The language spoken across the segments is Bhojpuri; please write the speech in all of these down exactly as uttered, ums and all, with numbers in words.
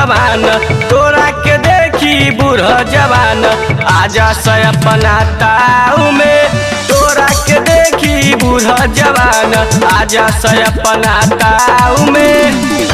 जवान, तोरा के देखी बूढ़ा जवान, आजा से अपना ताऊ में। तोरा के देखी बूढ़ा जवान, आजा से अपना ताऊ में।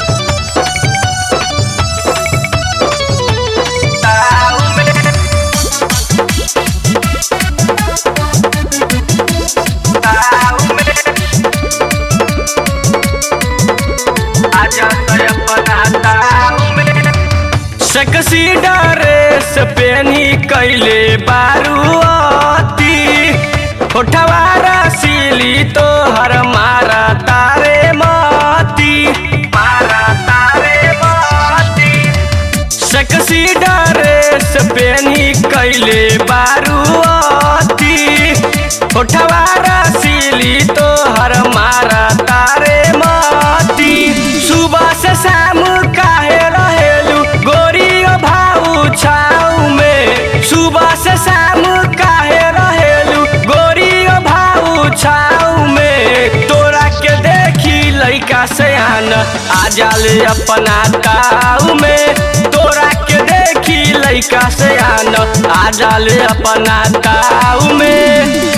सेक्सी ड्रेस पेनी कैले बारुआती, होठवा रसीली तोहर मारा तारे माती, मारा तारे माती। सेक्सी ड्रेस पेनी कैले बारुआती, होठवा रसीली तोहर मारा तारे माती। सुबह से शाम काहे रहेलू गोरी भाऊ छाऊ में, सुबह से शाम काहे रहेलू गोरी भाऊ छाऊ में। तोरा के देखी लइका सयान, आजा ले अपना ताऊ में। तोरा के देखी लइका सयान, आजा ले अपना ताऊ में।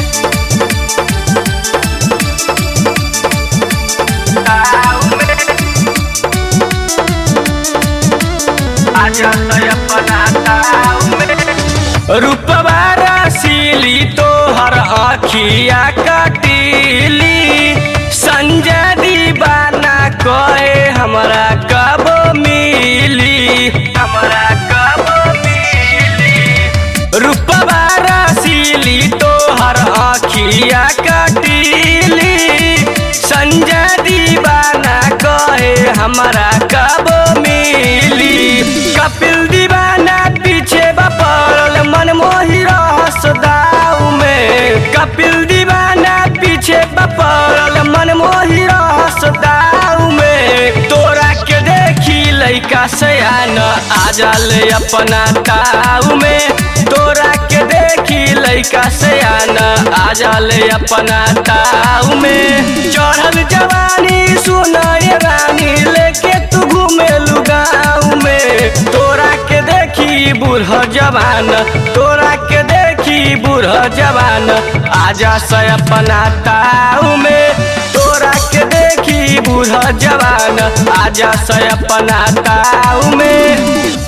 रूपवा रसीली तोहर आँखिया कटीली, संजय दीवाना कहे हमरा कब मिली, हमरा कब मिली। रूपवा रसीली तोहर आँखिया कटीली, संजय दीवाना कहे हमरा कब मिली। कपिल दीवाना पीछे बपरल मनमोही रहस दाऊ में, कपिल दीवाना पीछे बपरल मनमोही रहस दाऊ में। तोरा के देखी लइका सयान, आजा ले अपना ताऊ में। तोरा के देखी लइका सयान, आजा ले अपना ताऊ में। चढ़ल जवानी सुनाए रानी लेके तू घूमेलू गाँव में। तोरा के देखी बूढ़ा जवान, तोरा के देखी बूढ़ा जवान, आजा से अपना ताऊ में। तोरा के देखी बूढ़ा जवान, आजा से अपना ताऊ में।